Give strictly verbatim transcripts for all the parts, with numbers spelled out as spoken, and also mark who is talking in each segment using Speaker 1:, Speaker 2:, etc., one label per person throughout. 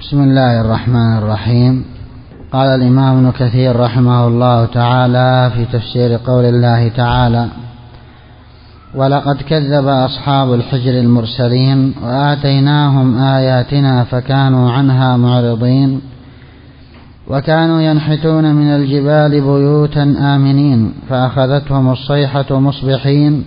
Speaker 1: بسم الله الرحمن الرحيم. قال الإمام ابن كثير رحمه الله تعالى في تفسير قول الله تعالى: ولقد كذب أصحاب الحجر المرسلين وآتيناهم آياتنا فكانوا عنها معرضين وكانوا ينحتون من الجبال بيوتا آمنين فأخذتهم الصيحة مصبحين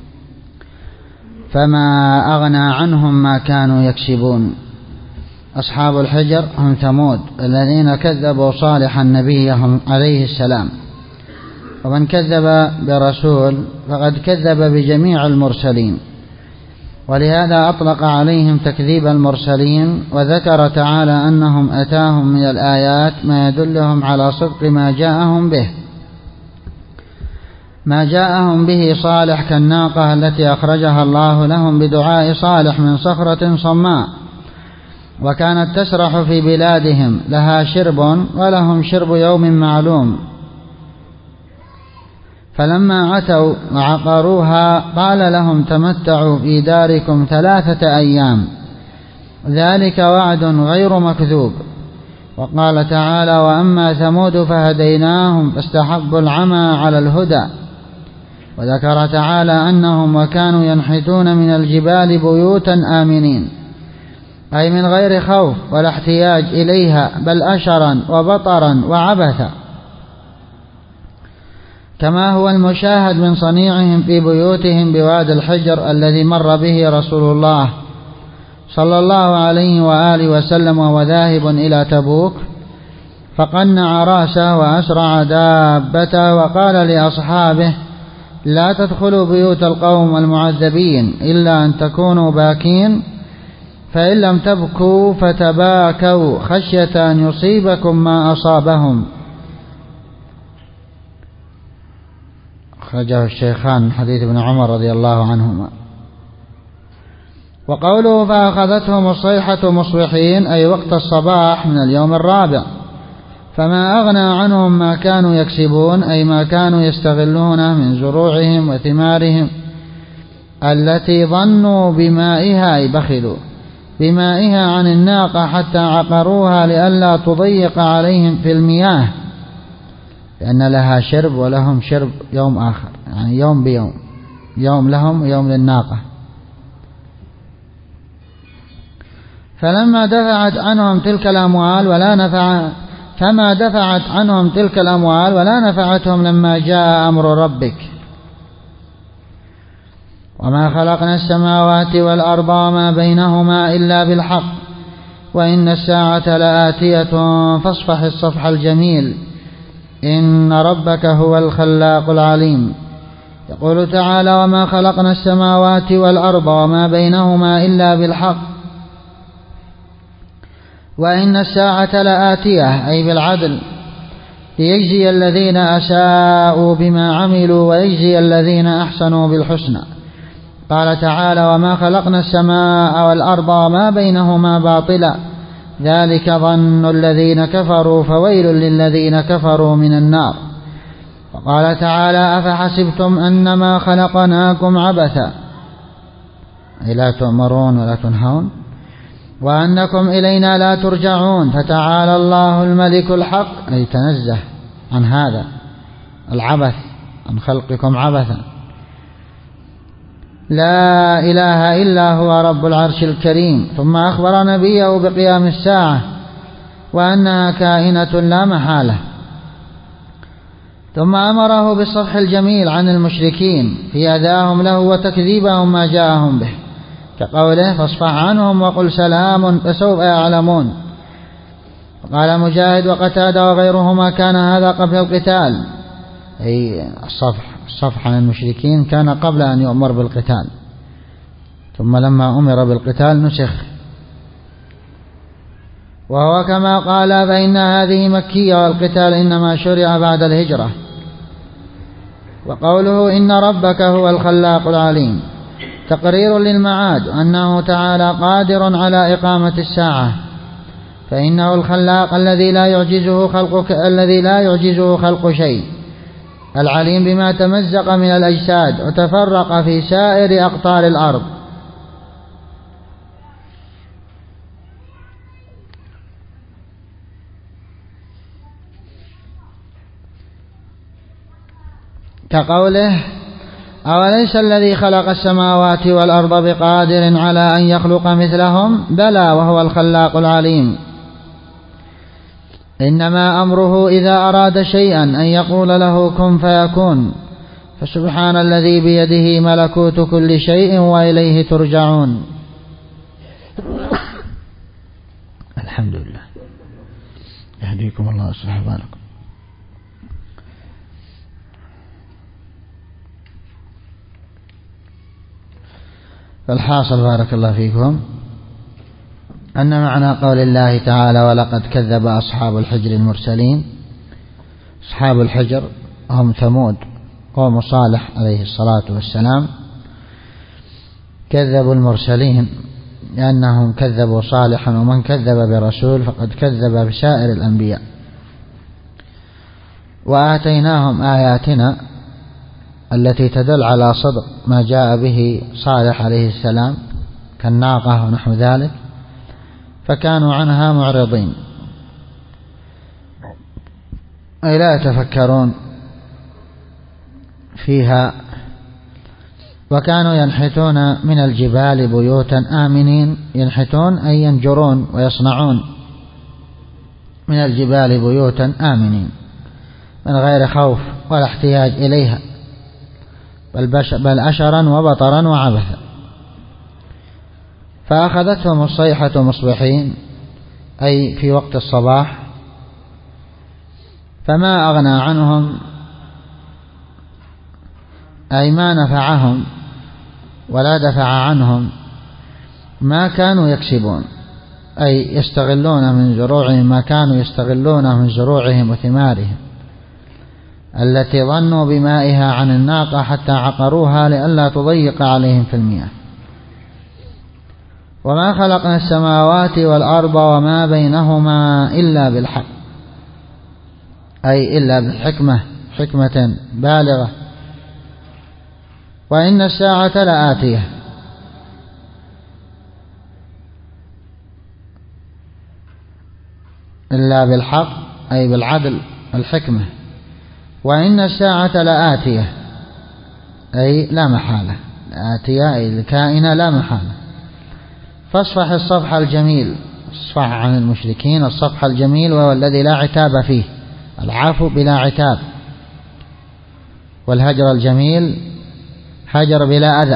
Speaker 1: فما أغنى عنهم ما كانوا يكسبون. أصحاب الحجر هم ثمود الذين كذبوا صالحا نبيهم عليه السلام، ومن كذب برسول فقد كذب بجميع المرسلين، ولهذا أطلق عليهم تكذيب المرسلين، وذكر تعالى أنهم أتاهم من الآيات ما يدلهم على صدق ما جاءهم به ما جاءهم به صالح كالناقة التي أخرجها الله لهم بدعاء صالح من صخرة صماء، وكانت تسرح في بلادهم لها شرب ولهم شرب يوم معلوم، فلما عتوا وعقروها قال لهم تمتعوا في داركم ثلاثة أيام ذلك وعد غير مكذوب. وقال تعالى: وأما ثمود فهديناهم فاستحبوا العمى على الهدى. وذكر تعالى أنهم وكانوا ينحتون من الجبال بيوتا آمنين، أي من غير خوف ولا احتياج إليها، بل أشرا وبطرا وعبثا، كما هو المشاهد من صنيعهم في بيوتهم بوادي الحجر الذي مر به رسول الله صلى الله عليه وآله وسلم وهو ذاهب إلى تبوك، فقنع رأسه وأسرع دابته وقال لأصحابه: لا تدخلوا بيوت القوم المعذبين إلا أن تكونوا باكين، فإن لم تبكوا فتباكوا خشية أن يصيبكم ما أصابهم. أخرجه الشيخان من حديث ابن عمر رضي الله عنهما. وقوله فأخذتهم الصيحة مصبحين، أي وقت الصباح من اليوم الرابع، فما أغنى عنهم ما كانوا يكسبون، أي ما كانوا يستغلونه من زروعهم وثمارهم التي ظنوا بمائها، أي بخلوا بمائها عن الناقة حتى عقروها لئلا تضيق عليهم في المياه، لأن لها شرب ولهم شرب يوم آخر، يعني يوم بيوم، يوم لهم ويوم للناقة. فلما دفعت عنهم تلك الأموال ولا نفع فما دفعت عنهم تلك الأموال ولا نفعتهم لما جاء أمر ربك. وما خلقنا السماوات والأرض وما بينهما إلا بالحق وإن الساعة لآتية فاصفح الصفح الجميل إن ربك هو الخلاق العليم. يقول تعالى: وما خلقنا السماوات والأرض وما بينهما إلا بالحق وإن الساعة لآتية، أي بالعدل، ليجزي الذين أساءوا بما عملوا ويجزي الذين أحسنوا بالحسنى. قال تعالى: وما خلقنا السماء والأرض وما بينهما باطلا ذلك ظن الذين كفروا فويل للذين كفروا من النار. وقال تعالى: أفحسبتم أنما خلقناكم عبثا، أي لا تؤمرون ولا تنهون، وأنكم إلينا لا ترجعون، فتعالى الله الملك الحق، أي تنزه عن هذا العبث، عن خلقكم عبثا، لا إله إلا هو رب العرش الكريم. ثم أخبر نبيه بقيام الساعة وأنها كائنة لا محالة، ثم أمره بالصفح الجميل عن المشركين في أذاهم له وتكذيبهم ما جاءهم به، كقوله: فاصفح عنهم وقل سلام فسوف يعلمون. قال مجاهد وقتادة وغيرهما: كان هذا قبل القتال، أي الصفح الصفح عن المشركين كان قبل أن يؤمر بالقتال، ثم لما أمر بالقتال نسخ. وهو كما قال: فإن هذه مكية والقتال إنما شرع بعد الهجرة. وقوله إن ربك هو الخلاق العليم تقرير للمعاد، أنه تعالى قادر على إقامة الساعة، فإنه الخلاق الذي لا يعجزه خلق الذي لا يعجزه خلق شيء، العليم بما تمزق من الأجساد وتفرق في سائر أقطار الأرض. كقوله أوليس الذي خلق السماوات والأرض بقادر على أن يخلق مثلهم بلى وهو الخلاق العليم إنما أمره إذا أراد شيئا أن يقول له كن فيكون فسبحان الذي بيده ملكوت كل شيء وإليه ترجعون. الحمد لله. يهديكم الله ويصلح بالكم. فالحاصل بارك الله فيكم أن معنى قول الله تعالى ولقد كذب أصحاب الحجر المرسلين. أصحاب الحجر هم ثمود قوم صالح عليه الصلاة والسلام، كذبوا المرسلين لأنهم كذبوا صالحا، ومن كذب برسول فقد كذب بسائر الأنبياء. وآتيناهم آياتنا التي تدل على صدق ما جاء به صالح عليه السلام كالناقة ونحو ذلك، فكانوا عنها معرضين أي لا يتفكرون فيها. وكانوا ينحتون من الجبال بيوتا آمنين، ينحتون أي ينجرون ويصنعون من الجبال بيوتا آمنين من غير خوف ولا احتياج إليها، بل, بل أشرا وبطرا وعبثا. فأخذتهم الصيحة مصبحين أي في وقت الصباح، فما أغنى عنهم أي ما نفعهم ولا دفع عنهم ما كانوا يكسبون، أي يستغلون من زروعهم ما كانوا يستغلون من زروعهم وثمارهم التي ظنوا بمائها عن الناقة حتى عقروها لئلا تضيق عليهم في المياه. وما خلقنا السماوات والأرض وما بينهما إلا بالحق أي إلا بالحكمة، حكمة بالغة. وإن الساعة لآتية إلا بالحق أي بالعدل والحكمة. وإن الساعة لآتية أي لا محالة، آتية أي الكائنة لا محالة. فاصفح الصفح الجميل، اصفح عن المشركين الصفح الجميل وهو الذي لا عتاب فيه، العفو بلا عتاب. والهجر الجميل هجر بلا أذى.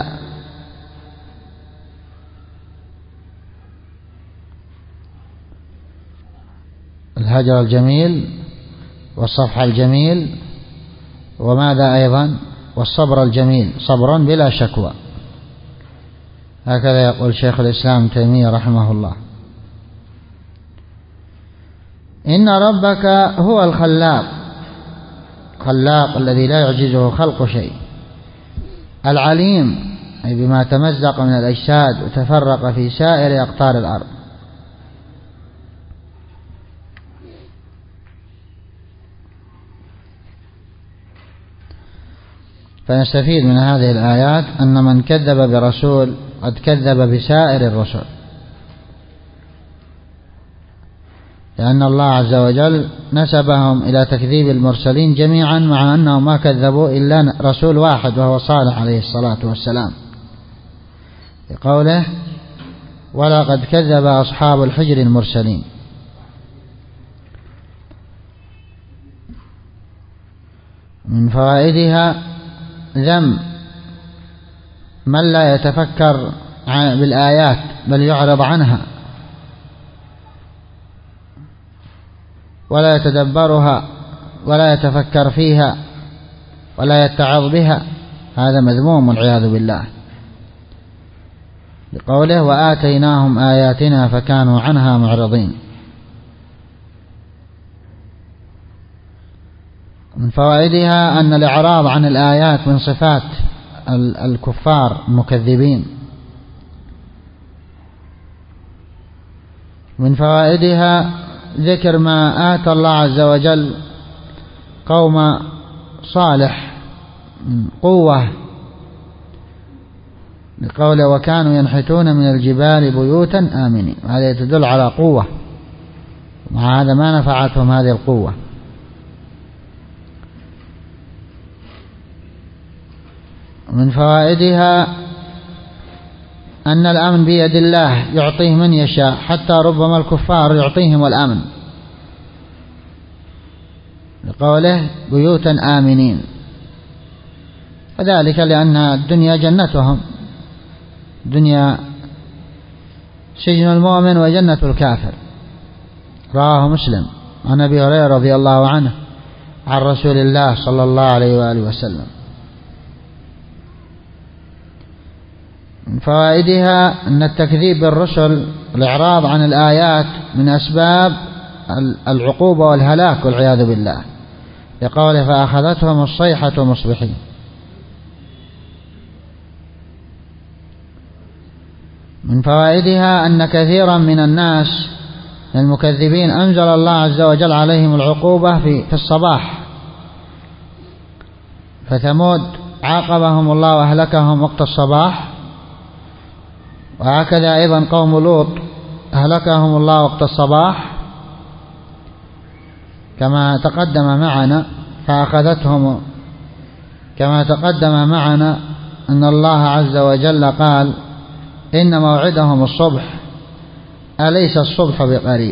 Speaker 1: الهجر الجميل والصفح الجميل، وماذا أيضا؟ والصبر الجميل، صبر بلا شكوى. هكذا يقول شيخ الإسلام تيمية رحمه الله. إن ربك هو الخلاق، خلاق الذي لا يعجزه خلق شيء، العليم أي بما تمزق من الأجساد وتفرق في سائر أقطار الأرض. فنستفيد من هذه الآيات أن من كذب برسول قد كذب بسائر الرسل، لأن الله عز وجل نسبهم إلى تكذيب المرسلين جميعا، مع أنهم ما كذبوا إلا رسول واحد وهو صالح عليه الصلاة والسلام، بقوله ولقد كذب أصحاب الحجر المرسلين. من فوائدها ذم من لا يتفكر بالآيات بل يعرض عنها ولا يتدبرها ولا يتفكر فيها ولا يتعظ بها، هذا مذموم والعياذ بالله، لقوله وآتيناهم آياتنا فكانوا عنها معرضين. من فوائدها أن الإعراض عن الآيات من صفات الكفار المكذبين. من فوائدها ذكر ما آتى الله عز وجل قوم صالح من قوة، لقوله وكانوا ينحتون من الجبال بيوتا آمنين، هذا يدل على قوة، ومع هذا ما نفعتهم هذه القوة. من فوائدها أن الأمن بيد الله يعطيه من يشاء، حتى ربما الكفار يعطيهم الأمن، لقوله بيوتا آمنين، وذلك لأن الدنيا جنتهم، دنيا سجن المؤمن وجنة الكافر. رواه مسلم عن أبي هريرة رضي الله عنه عن رسول الله صلى الله عليه وآله وسلم. من فوائدها أن التكذيب بالرسل والإعراض عن الآيات من أسباب العقوبة والهلاك والعياذ بالله، لقوله فأخذتهم الصيحة مصبحين. من فوائدها أن كثيرا من الناس المكذبين أنزل الله عز وجل عليهم العقوبة في الصباح، فثمود عاقبهم الله وأهلكهم وقت الصباح، وهكذا أيضا قوم لوط أهلكهم الله وقت الصباح كما تقدم معنا، فأخذتهم كما تقدم معنا أن الله عز وجل قال إن موعدهم الصبح أليس الصبح بقريب.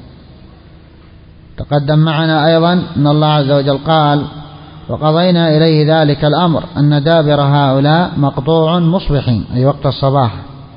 Speaker 1: تقدم معنا أيضا أن الله عز وجل قال وقضينا إليه ذلك الأمر أن دابر هؤلاء مقطوع مصبحين، أي وقت الصباح.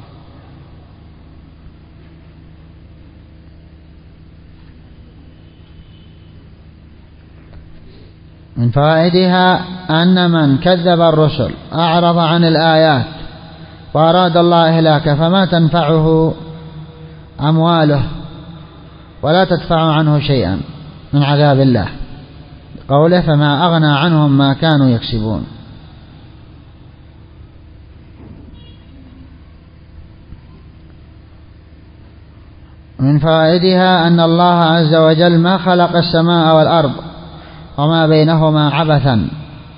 Speaker 1: من فوائدها أن من كذب الرسل أعرض عن الآيات وأراد الله إهلاكه فما تنفعه أمواله ولا تدفع عنه شيئا من عذاب الله، قوله فما أغنى عنهم ما كانوا يكسبون. من فوائدها أن الله عز وجل ما خلق السماء والأرض وما بينهما عبثا،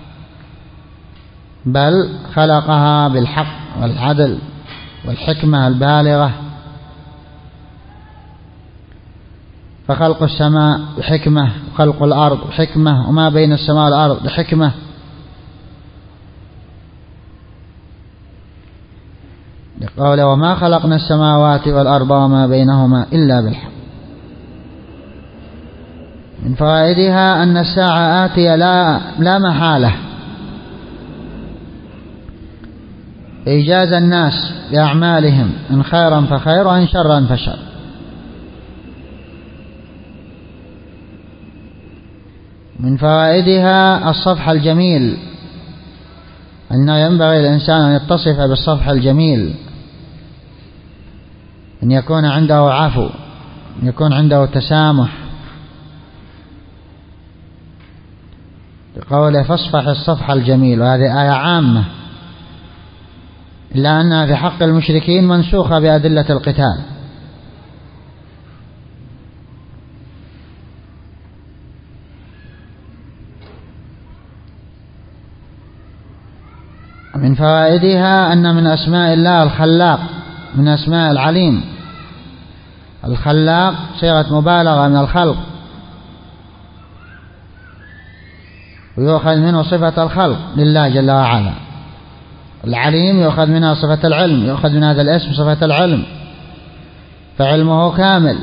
Speaker 1: بل خلقها بالحق والعدل والحكمة البالغة، فخلق السماء بحكمة وخلق الأرض بحكمة وما بين السماء والأرض بحكمة. قال وما خلقنا السماوات والأرض وما بينهما إلا بالحق. من فوائدها أن الساعة آتية لا, لا محالة، إيجاز الناس بأعمالهم إن خيرا فخير وإن شرا فشر. من فوائدها الصفح الجميل، أنه ينبغي الإنسان أن يتصف بالصفح الجميل، أن يكون عنده عفو، أن يكون عنده تسامح، قوله فاصفح الصفح الجميل، وهذه آية عامة إلا أنها في حق المشركين منسوخة بأدلة القتال. من فوائدها أن من أسماء الله الخلاق، من أسماء العليم. الخلاق صيغة مبالغة من الخلق، ويؤخذ منه صفة الخلق لله جل وعلا. العليم يؤخذ منها صفة العلم، يؤخذ من هذا الاسم صفة العلم، فعلمه كامل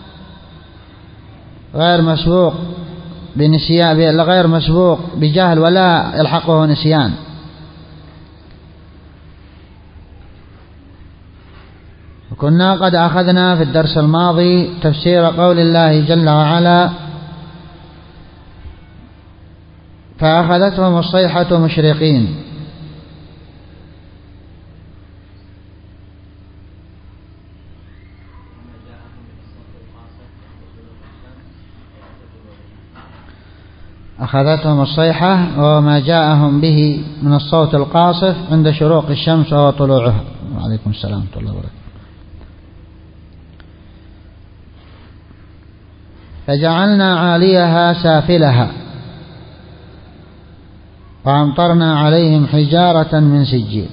Speaker 1: غير مسبوق بنسيان، غير مسبوق بجهل ولا يلحقه نسيان. وكنا قد أخذنا في الدرس الماضي تفسير قول الله جل وعلا فأخذتهم الصيحة مشرقين. أخذتهم الصيحة وما جاءهم به من الصوت القاصف عند شروق الشمس وطلوعها. وعليكم السلام ورحمة الله وبركاته. فجعلنا عاليها سافلها وأمطرنا عليهم حجارة من سجيل.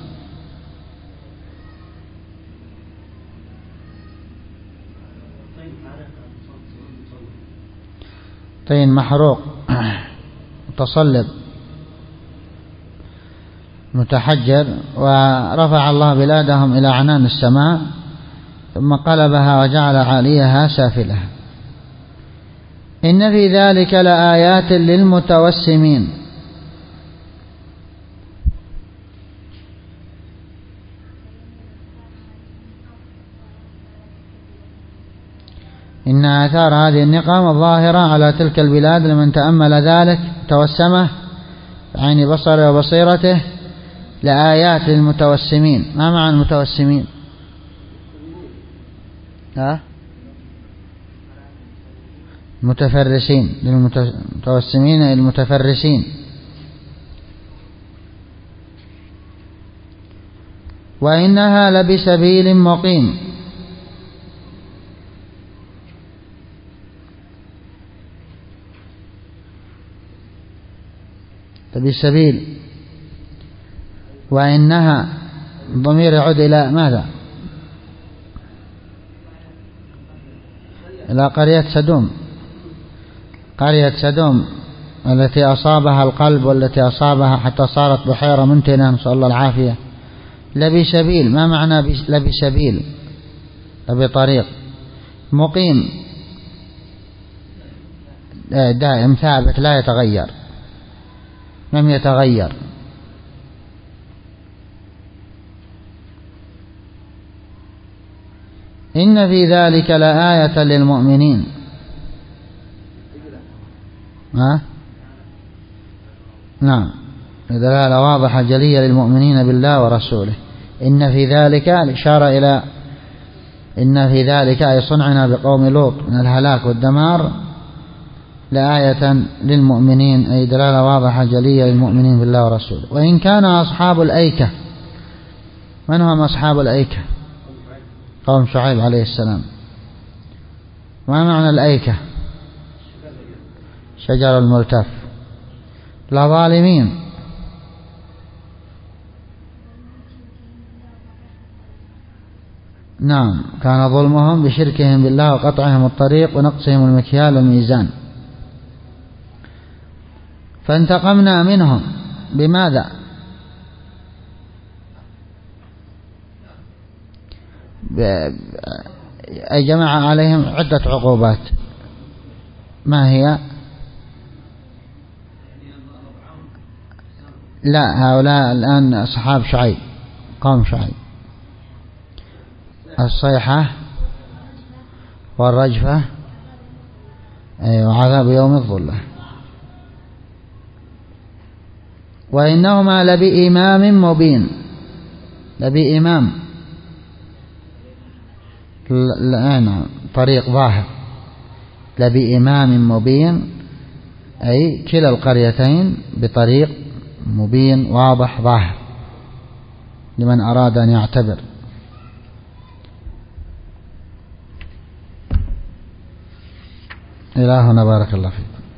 Speaker 1: طين محروق متصلب. متحجر، ورفع الله بلادهم إلى عنان السماء ثم قلبها وجعل عاليها سافلة. إن في ذلك لآيات للمتوسمين. إن آثار هذه النقم الظاهرة على تلك البلاد لمن تأمل ذلك توسمه بعين بصره وبصيرته لآيات للمتوسمين. ما معنى المتوسمين؟ ها؟ متفرسين، للمتوسمين المتفرسين. وإنها لبسبيل مقيم. لبسبيل، وإنها ضمير يعود إلى ماذا؟ إلى قرية سدوم. قرية سدوم التي أصابها القلب والتي أصابها حتى صارت بحيرة منتنة، نسأل الله العافية. لبسبيل، ما معنى لبسبيل؟ بطريق. مقيم دائم ثابت لا يتغير، لم يتغير. إن في ذلك لآية للمؤمنين. ها؟ نعم، دلالة واضحة جلية للمؤمنين بالله ورسوله. إن في ذلك الإشارة إلى إن في ذلك أي صنعنا بقوم لوط من الهلاك والدمار لآية للمؤمنين، أي دلالة واضحة جلية للمؤمنين بالله ورسوله. وإن كان أصحاب الأيكة، من هم أصحاب الأيكة؟ قوم شعيب عليه السلام. ما معنى الأيكة؟ شجر الملتف. لظالمين. نعم، كان ظلمهم بشركهم بالله وقطعهم الطريق ونقصهم المكيال والميزان. فانتقمنا منهم بماذا؟ أي جمع عليهم عدة عقوبات. ما هي؟ لا، هؤلاء الآن أصحاب شعيب، قوم شعيب. الصيحة والرجفة وعذاب يوم الظلة. وإنهما لبإمام مبين. لبإمام، لا، طريق ظاهر. لبإمام مبين أي كلا القريتين بطريق مبين واضح ظاهر لمن أراد أن يعتبر. إلهنا بارك الله فيك.